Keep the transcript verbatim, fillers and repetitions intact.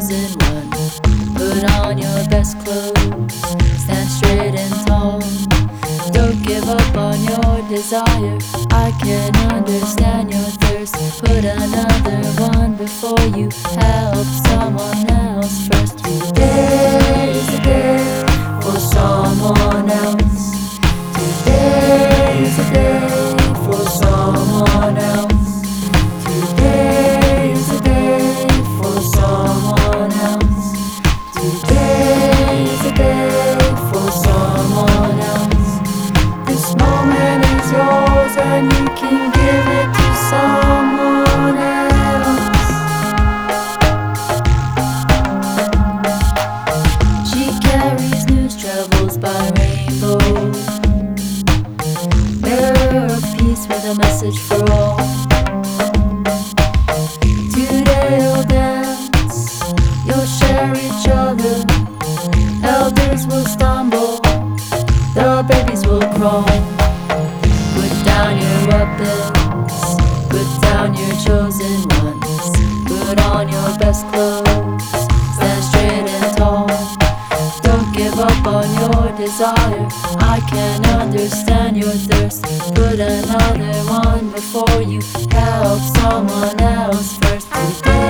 chosen one. Put on your best clothes, stand straight and tall. Don't give up on your desire, I can understand your thirst. Put another one before you help someone else first. Today is the day for someone else. Today is the day for someone else. Today is the day for someone else. Today is the day for someone else. This moment is yours and you can give it to someone else. She carries news, travels by rainbow, bearer of peace with a message for all. Today you'll dance, you'll share each other. Elders will stumble, the babies will crawl. Put down your weapons, put down your chosen ones. Put on your best clothes, stand straight and tall. Don't give up on your desire, I can understand your thirst. Put another one before you help someone else first. Today